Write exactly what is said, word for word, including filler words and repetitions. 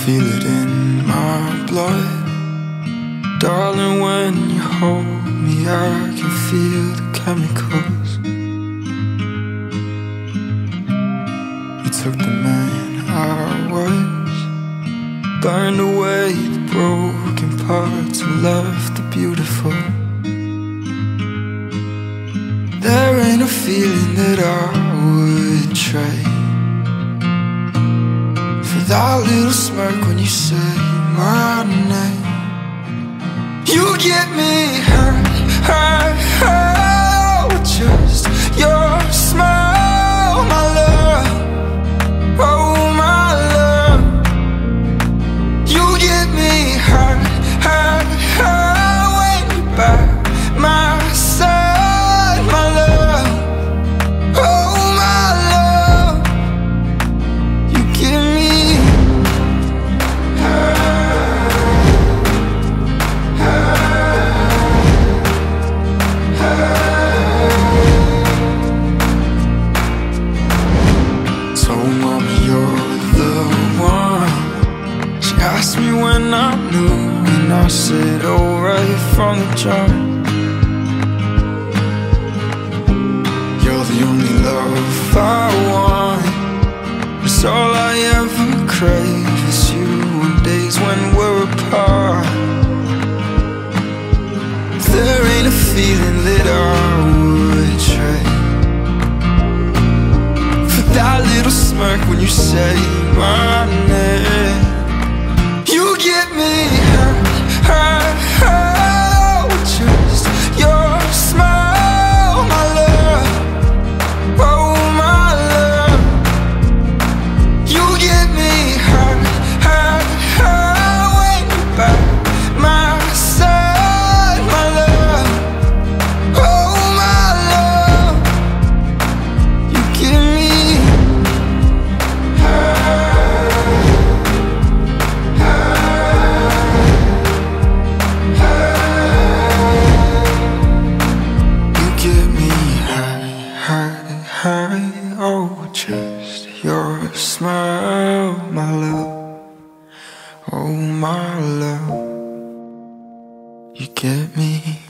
feel it in my blood. Darling, when you hold me, I can feel the chemicals. You took the man I was, burned away the broken parts and left the beautiful. There ain't a feeling that I would trade for that little smirk when you say my name. You get me hurt, hurt, hurt with just your smile, my love. Oh, my love. You get me hurt, hurt, hurt when you're by my side, my love. Oh, my love. You get me asked me when I knew, and I said, oh, right from the jump. You're the only love I want. It's all I ever crave is you on days when we're apart. There ain't a feeling that I would trade for that little smirk when you say my name. You get me hurt, hurt, hurt with just your smile, my love. Oh, my love. You get me hurt, hurt, hurt when you're by my side, my love. Oh, my love. You get me high, oh, just your smile, my love. Oh, my love, you get me